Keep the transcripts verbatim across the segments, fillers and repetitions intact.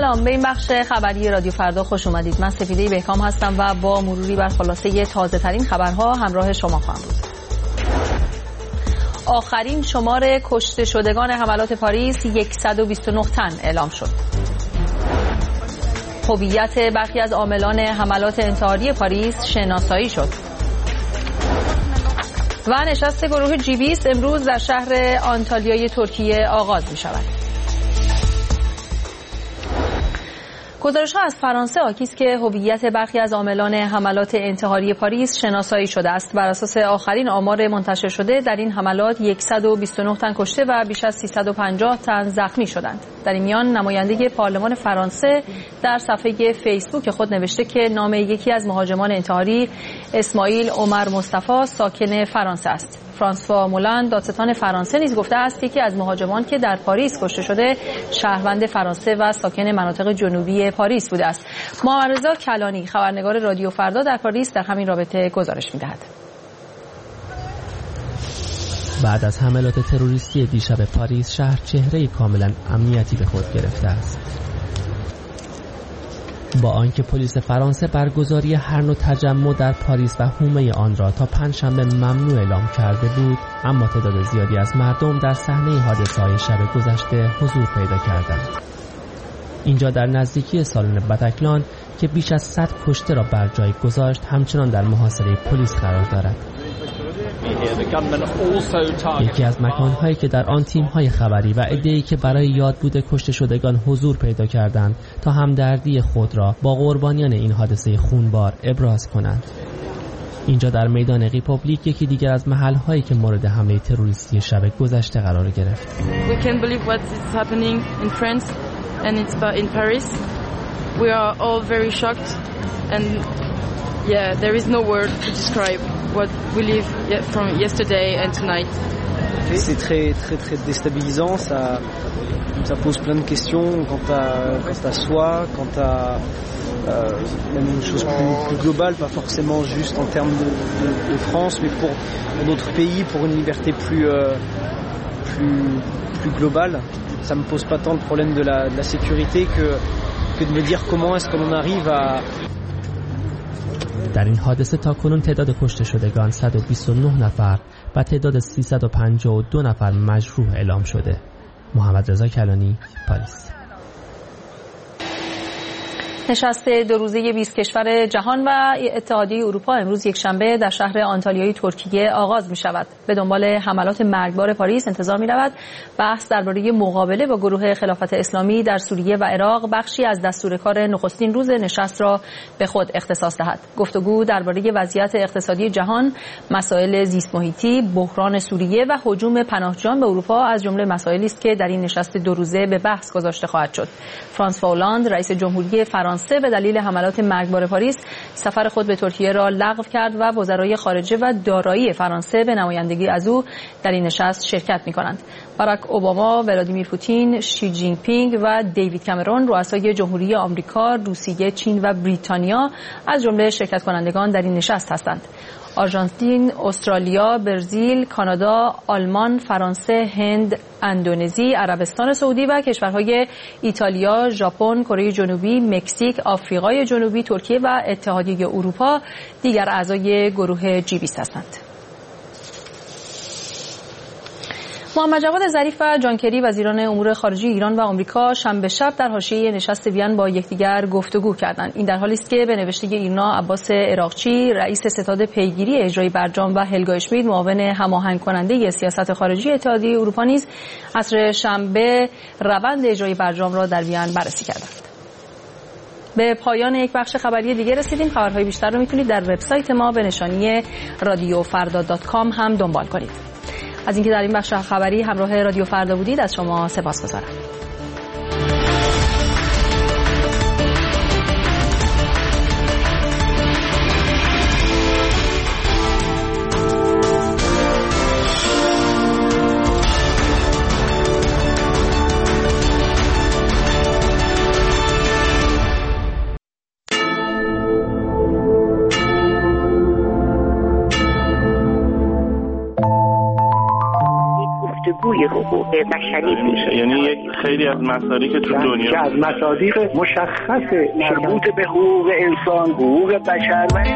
سلام، به این بخش خبری رادیو فردا خوش اومدید. من سپیده بهکام هستم و با مروری بر خلاصه تازه ترین خبرها همراه شما خواهم بود. آخرین شمار کشته شدگان حملات پاریس صد و بیست و نه تن اعلام شد. هویت برخی از عاملان حملات انتحاری پاریس شناسایی شد. و نشست گروه جی بیست امروز در شهر آنتالیای ترکیه آغاز می شود. گزارش‌ها از فرانسه حاکی است که هویت برخی از عاملان حملات انتحاری پاریس شناسایی شده است. بر اساس آخرین آمار منتشر شده در این حملات صد و بیست و نه تن کشته و بیش از سیصد و پنجاه تن زخمی شدند. در این میان نماینده پارلمان فرانسه در صفحه فیسبوک خود نوشته که نام یکی از مهاجمان انتحاری اسماعیل عمر مصطفی ساکن فرانسه است. فرانسوا مولان دادستان فرانسه نیز گفته است یکی از مهاجمان که در پاریس کشته شده شهروند فرانسه و ساکن مناطق جنوبی پاریس بوده است. محمد رضا کلانی خبرنگار رادیو فردا در پاریس در همین رابطه گزارش می‌دهد. بعد از حملات تروریستی دیشب پاریس شهر چهره‌ای کاملا امنیتی به خود گرفته است. با آنکه پلیس فرانسه برگزاری هر نوع تجمع در پاریس و حومه آن را تا پنجشنبه ممنوع اعلام کرده بود، اما تعداد زیادی از مردم در صحنه حادثه‌های شب گذشته حضور پیدا کردند. اینجا در نزدیکی سالن بتکلان که بیش از صد کشته را بر جای گذاشت همچنان در محاصره پلیس قرار دارد. یکی از مکان‌هایی که در آن تیم‌های خبری و عده‌ای که برای یادبود کشته شدگان حضور پیدا کردند تا همدردی خود را با قربانیان این حادثه خونبار ابراز کنند. اینجا در میدان ریپوبلیک یکی دیگر از محل‌هایی که مورد حمله تروریستی شب گذشته قرار گرفت. We can't believe what is happening in France and it's in Paris. We are all very shocked and yeah, there is no word to describe what we live from yesterday and tonight. C'est très très très déstabilisant, ça ça pose plein de questions quant à quant à soi, quant à euh, même une chose plus, plus globale, pas forcément juste en termes de, de, de France, mais pour, pour d'autres pays, pour une liberté plus euh, plus plus globale. Ça me pose pas tant le problème de la, de la sécurité que que de me dire comment est-ce que l'on arrive à. در این حادثه تاکنون تعداد کشته شدگان صد و بیست و نه نفر و تعداد سیصد و پنجاه و دو نفر مجروح اعلام شده. محمد رضا کلانی، پاریس. نشست دو روزه بیست کشور جهان و اتحادیه اروپا امروز یک شنبه در شهر آنتالیای ترکیه آغاز می شود. به دنبال حملات مرگبار پاریس انتظار می رود بحث درباره مقابله با گروه خلافت اسلامی در سوریه و عراق بخشی از دستور کار نخستین روز نشست را به خود اختصاص دهد. گفتگو درباره وضعیت اقتصادی جهان، مسائل زیست محیطی، بحران سوریه و هجوم پناهجویان به اروپا از جمله مسائلی است که در این نشست دو روزه به بحث گذاشته خواهد شد. فرانسوا هولند رئیس جمهوری فرانسه به دلیل حملات مرگبار پاریس سفر خود به ترکیه را لغو کرد و وزرای خارجه و دارایی فرانسه به نمایندگی از او در این نشست شرکت می‌کنند. باراک اوباما، ولادیمیر پوتین، شی جین پینگ و دیوید کامرون رؤسای جمهوری آمریکا، روسیه، چین و بریتانیا از جمله شرکت کنندگان در این نشست هستند. آرژانتین، استرالیا، برزیل، کانادا، آلمان، فرانسه، هند، اندونزی، عربستان سعودی و کشورهای ایتالیا، ژاپن، کره جنوبی، مکزیک، آفریقای جنوبی، ترکیه و اتحادیه اروپا دیگر اعضای گروه جی بیست هستند. محمد جواد ظریف و جان کری وزیران امور خارجه ایران و آمریکا شنبه شب در حاشیه نشست وین با یکدیگر گفتگو کردند. این در حالی است که به نوشته ایرنا عباس عراقچی رئیس ستاد پیگیری اجرایی برجام و هلگا اشمیت معاون هماهنگ کننده سیاست خارجی اتحادیه اروپا نیز عصر شنبه روند اجرایی برجام را در وین بررسی کردند. به پایان یک بخش خبری دیگه رسیدیم. خبرهای بیشتر رو میتونید در وبسایت ما به نشانی رادیو فردا دات کام هم دنبال کنید. از اینکه در این بخش خبری همراه رادیو فردا بودید از شما سپاسگزارم. گفتگوی روی حقوق بشری میشه. یعنی یک خیلی از مصادیق که تو دنیا که از مصادیق مشخص مربوط به حقوق انسان، حقوق بشر و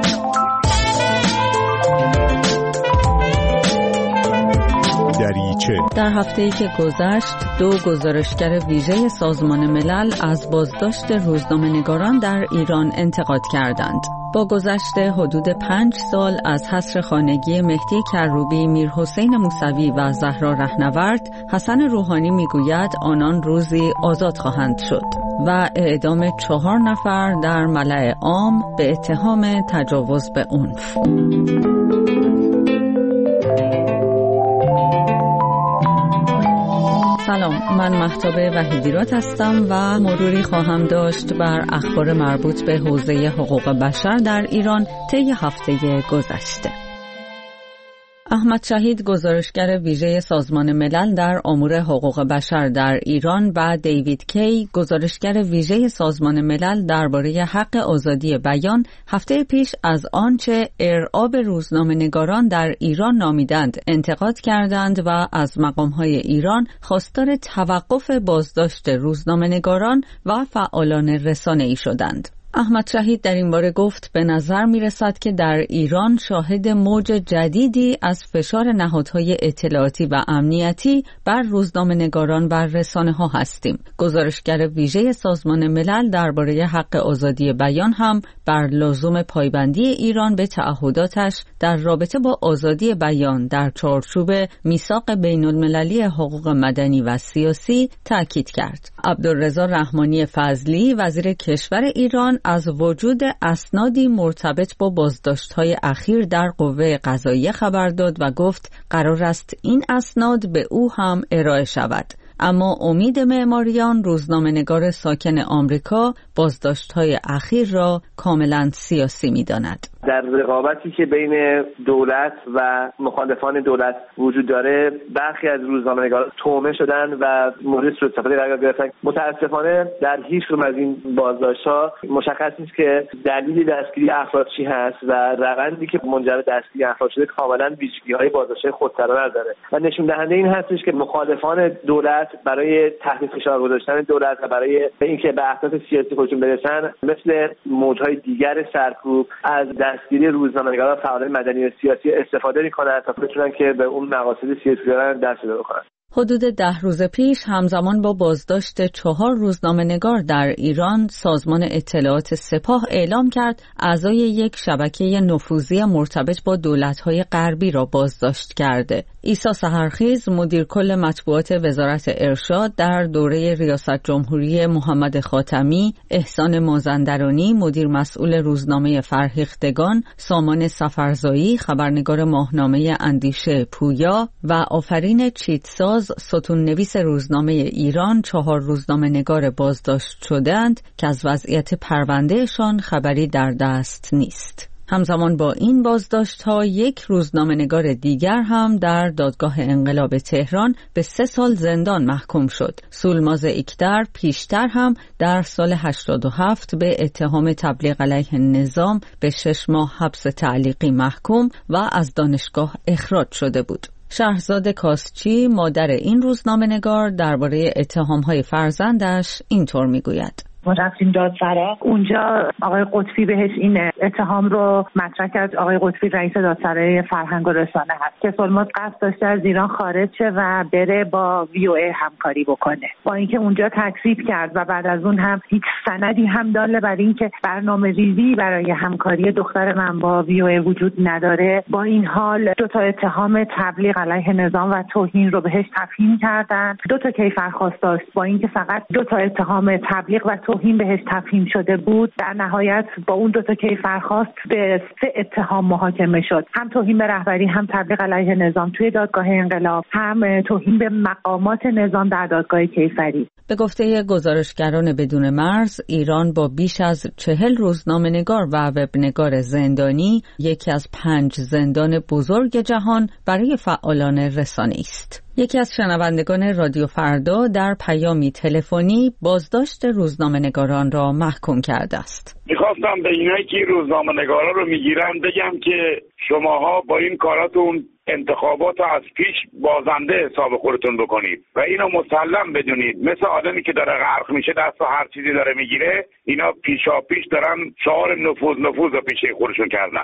دریچه. در هفته‌ای که گذشت دو گزارشگر ویژه سازمان ملل از بازداشت روزنامه‌نگاران در ایران انتقاد کردند. با گذشت حدود پنج سال از حصر خانگی مهدی کروبی، میرحسین موسوی و زهرا رهنورد، حسن روحانی میگوید آنان روزی آزاد خواهند شد و اعدام چهار نفر در ملأ عام به اتهام تجاوز به عنف. سلام، من مهتاب وحیدیراد هستم و مروری خواهم داشت بر اخبار مربوط به حوزه حقوق بشر در ایران طی هفته گذشته. احمد شهید، گزارشگر ویژه سازمان ملل در امور حقوق بشر در ایران، و دیوید کی، گزارشگر ویژه سازمان ملل درباره حق آزادی بیان، هفته پیش از آنچه ارعاب روزنامه‌نگاران در ایران نامیدند انتقاد کردند و از مقام‌های ایران خواستار توقف بازداشت روزنامه‌نگاران و فعالان رسانه‌ای شدند. احمد شهید در این باره گفت به نظر می رسد که در ایران شاهد موج جدیدی از فشار نهادهای اطلاعاتی و امنیتی بر روزنامه‌نگاران و رسانه‌ها هستیم. گزارشگر ویژه سازمان ملل درباره حق آزادی بیان هم بر لزوم پایبندی ایران به تعهداتش در رابطه با آزادی بیان در چارچوب میثاق بین‌المللی حقوق مدنی و سیاسی تاکید کرد. عبدالرضا رحمانی فضلی، وزیر کشور ایران، از وجود اسنادی مرتبط با بازداشت‌های اخیر در قوه قضاییه خبر داد و گفت قرار است این اسناد به او هم ارائه شود. اما امید معماریان، روزنامه‌نگار ساکن آمریکا، بازداشت‌های اخیر را کاملا سیاسی می‌داند. در رقابتی که بین دولت و مخالفان دولت وجود داره، برخی از روزنامه‌نگاران تومه شدن و مورد سوء استفاده قرار گرفتن. متاسفانه در هیچ کدوم از این بازداشت‌ها مشخص نیست که دلیل دستگیری افراد چی هست و روندی که منجر به دستگیری افراد شده کاملا ویژگی‌های بازداشت خودسرانه داره و نشون دهنده این هستش که مخالفان دولت برای تحت فشار گذاشتن دولت و برای اینکه به اهداف سیاسی خودشون برسن، مثل موج‌های دیگر سرکوب از دستگیری روزنامه‌نگاران و فعالان مدنی و سیاسی استفاده می‌کنند تا بتونن که به اون مقاصد سیاسی دارن دست پیدا بکنن. حدود ده روز پیش همزمان با بازداشت چهار روزنامه‌نگار در ایران، سازمان اطلاعات سپاه اعلام کرد اعضای یک شبکه نفوذی مرتبط با دولت‌های غربی را بازداشت کرده. عیسی سحرخیز، مدیر کل مطبوعات وزارت ارشاد، در دوره ریاست جمهوری محمد خاتمی، احسان مازندرانی، مدیر مسئول روزنامه فرهیختگان، سامان سفرزایی، خبرنگار ماهنامه اندیشه پویا و آفرین چیتساز، ستون نویس روزنامه ایران، چهار روزنامه‌نگار بازداشت شدند که از وضعیت پروندهشان خبری در دست نیست. همزمان با این بازداشت‌ها یک روزنامه‌نگار دیگر هم در دادگاه انقلاب تهران به سه سال زندان محکوم شد. سولماز اکدر پیشتر هم در سال هشتاد و هفت به اتهام تبلیغ علیه نظام به شش ماه حبس تعلیقی محکوم و از دانشگاه اخراج شده بود. شهرزاد کاسچی، مادر این روزنامه‌نگار، درباره اتهام‌های فرزندش اینطور میگوید: ما رفتیم دادسرا، اونجا آقای قطبی بهش این اتهام رو مطرح کرد. آقای قطبی رئیس دادسرای فرهنگ و رسانه هست که سولماز قصد داشته از ایران خارج شه و بره با وی او ای همکاری بکنه، با اینکه اونجا تکذیب کرد و بعد از اون هم هیچ سندی هم داله برای اینکه برنامه ریزی برای همکاری دختر من با وی او ای وجود نداره. با این حال دو تا اتهام تبلیغ علیه نظام و توهین رو بهش تفهیم کردن. دو تا کیفرخواست داشت، با اینکه فقط دو تا اتهام تبلیغ و توهین بهش تفهیم شده بود، در نهایت با اون دو تا کیفرخواست به سه اتهام محاکمه شد. هم توهین به رهبری، هم تبلیغ علیه نظام توی دادگاه انقلاب، هم توهین به مقامات نظام در دادگاه کیفری. به گفته گزارشگران بدون مرز، ایران با بیش از چهل روزنامه‌نگار و وبنگار زندانی یکی از پنج زندان بزرگ جهان برای فعالان رسانه‌ای است. یکی از شنوندگان رادیو فردا در پیامی تلفنی بازداشت روزنامه‌نگاران را محکوم کرده است. میخواستم به اینایی که روزنامه‌نگارا رو میگیرن بگم که شماها با این کاراتون انتخابات رو از پیش بازنده حساب خودتون بکنید و اینو مسلم بدونید. مثل آدمی که داره غرق میشه دست و هر چیزی داره میگیره، اینا پیشا پیش دارن شعار نفوذ نفوذ رو پیشه خودشون کردن.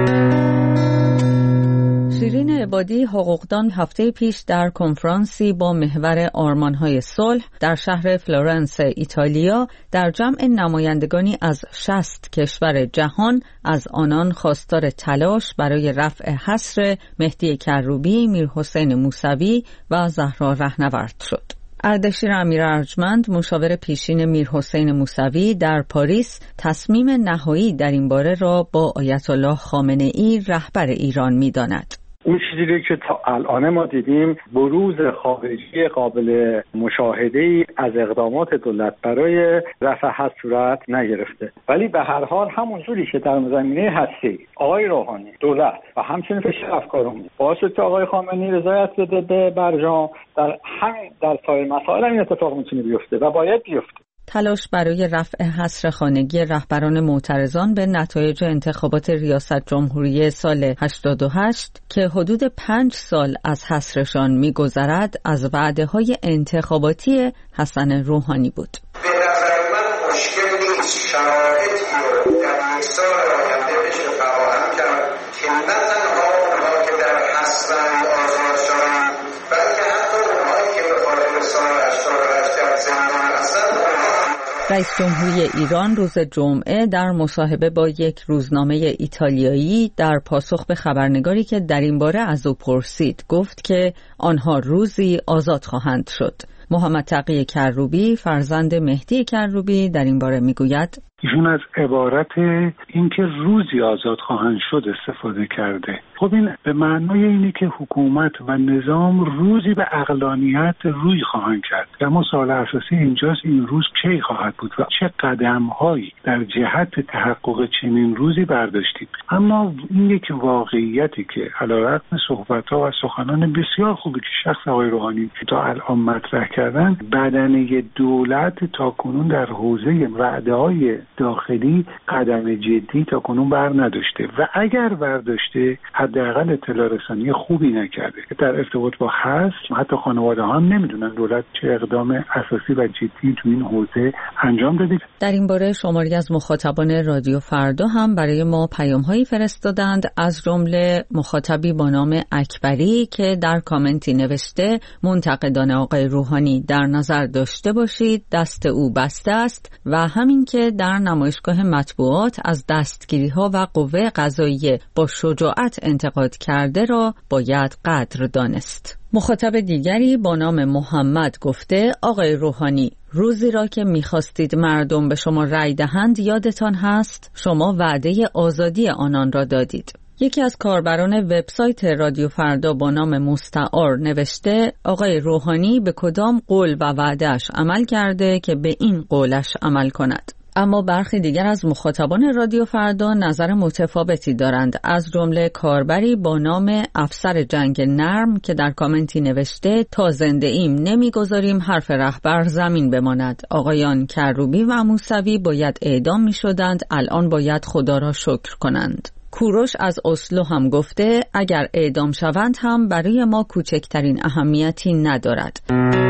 شیرین عبادی حقوقدان هفته پیش در کنفرانسی با محور آرمان‌های صلح در شهر فلورنس ایتالیا در جمع نمایندگانی از شصت کشور جهان از آنان خواستار تلاش برای رفع حصر مهدی کروبی، میرحسین موسوی و زهرا رهنورد شد. اردشیر امیر ارجمند مشاور پیشین میرحسین موسوی در پاریس تصمیم نهایی در این باره را با آیت الله خامنه‌ای رهبر ایران می‌داند. اون چیزی که تا الان ما دیدیم بروز خارجی قابل مشاهده‌ای از اقدامات دولت برای رفع حصر صورت نگرفته، ولی به هر حال همون جوری که در زمینه هستی آقای روحانی دولت و همچنین فشار افکارمون باعث شد که آقای خامنه‌ای رضایت بده به برجام، در همین در سایر مسائل این اتفاق میتونه بیفته و باید بیفته. تلاش برای رفع حصر خانگی رهبران معترضان به نتایج انتخابات ریاست جمهوری سال هشتاد و هشت که حدود پنج سال از حصرشان می‌گذرد از وعده‌های انتخاباتی حسن روحانی بود. به نظر من مشکل نیست شرایطی رو در یک سال آینده بشه فراهم کرد که نه تنها اونها که در حصرند آزاد شدند بلکه حتی اونهایی که به خاطر سال هشتاد و هشت در زندان هستند. رئیس جمهوری ایران روز جمعه در مصاحبه با یک روزنامه ایتالیایی در پاسخ به خبرنگاری که در این باره از او پرسید گفت که آنها روزی آزاد خواهند شد. محمد تقی کروبی فرزند مهدی کروبی در این باره میگوید ایشون از عبارت اینکه روزی آزاد خواهند شد استفاده کرده. خب این به معنای اینه که حکومت و نظام روزی به عقلانیت روی خواهند کرد. اما سوال اساسی اینجاست این روز کی خواهد بود و چه قدم‌هایی در جهت تحقق چنین روزی برداشتید. اما این یک واقعیتی که علیرغم صحبت‌ها و سخنان بسیار خوبی که شخص آقای روحانی تا الان مطرح کردن، بدنه دولت تاکنون در حوزه وعده‌های داخلی قدم جدی تا کنون بر نداشته و اگر برداشته حداقل اطلاع رسانی خوبی نکرده. در ارتباط با حصر حتی خانواده ها هم نمیدونن دولت چه اقدام اساسی و جدی تو این حوزه انجام داده. در این باره شماری از مخاطبان رادیو فردا هم برای ما پیام‌هایی فرستادند، از جمله مخاطبی با نام اکبری که در کامنتی نوشته منتقدان آقای روحانی در نظر داشته باشید دست او بسته است و همین که در نمایشگاه مطبوعات از دستگیری‌ها و قوه قضاییه با شجاعت انتقاد کرده را باید قدر دانست. مخاطب دیگری با نام محمد گفته آقای روحانی روزی را که می‌خواستید مردم به شما رأی دهند یادتان هست؟ شما وعده آزادی آنان را دادید. یکی از کاربران وبسایت رادیو فردا با نام مستعار نوشته آقای روحانی به کدام قول و وعده‌اش عمل کرده که به این قولش عمل کند؟ اما برخی دیگر از مخاطبان رادیو فردا نظر متفاوتی دارند، از جمله کاربری با نام افسر جنگ نرم که در کامنتی نوشته تا زنده ایم نمیگذاریم حرف رهبر زمین بماند. آقایان کروبی و موسوی باید اعدام می شدند، الان باید خدا را شکر کنند. کوروش از اسلو هم گفته اگر اعدام شوند هم برای ما کوچکترین اهمیتی ندارد.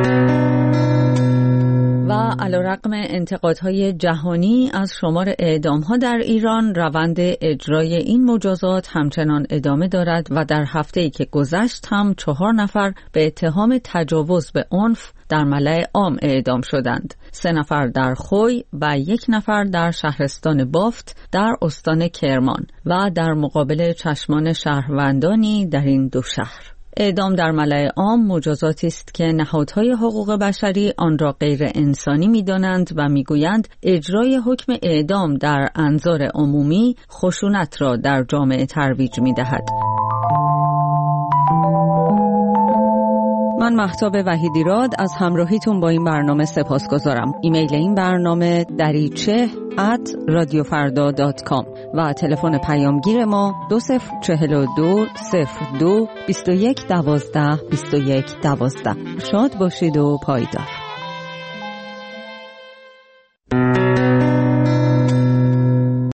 و علیرغم انتقادهای جهانی از شمار اعدام‌ها در ایران، روند اجرای این مجازات همچنان ادامه دارد و در هفته‌ای که گذشت هم چهار نفر به اتهام تجاوز به عنف در ملأ عام اعدام شدند. سه نفر در خوی و یک نفر در شهرستان بافت در استان کرمان و در مقابل چشمان شهروندانی در این دو شهر. اعدام در ملأ عام مجازاتی است که نهادهای حقوق بشری آن را غیر انسانی می‌دانند و می‌گویند اجرای حکم اعدام در انظار عمومی خشونت را در جامعه ترویج می‌دهد. من مهتاب وحیدیراد از همراهیتون با این برنامه سپاسگزارم. ایمیل این برنامه دریچه ات رادیو فردا دات کام و تلفن پیامگیر ما دو صفر چهل و دو صفر دو بیست و یک دوازده بیست و یک دوازده. شاد باشید و پایدار.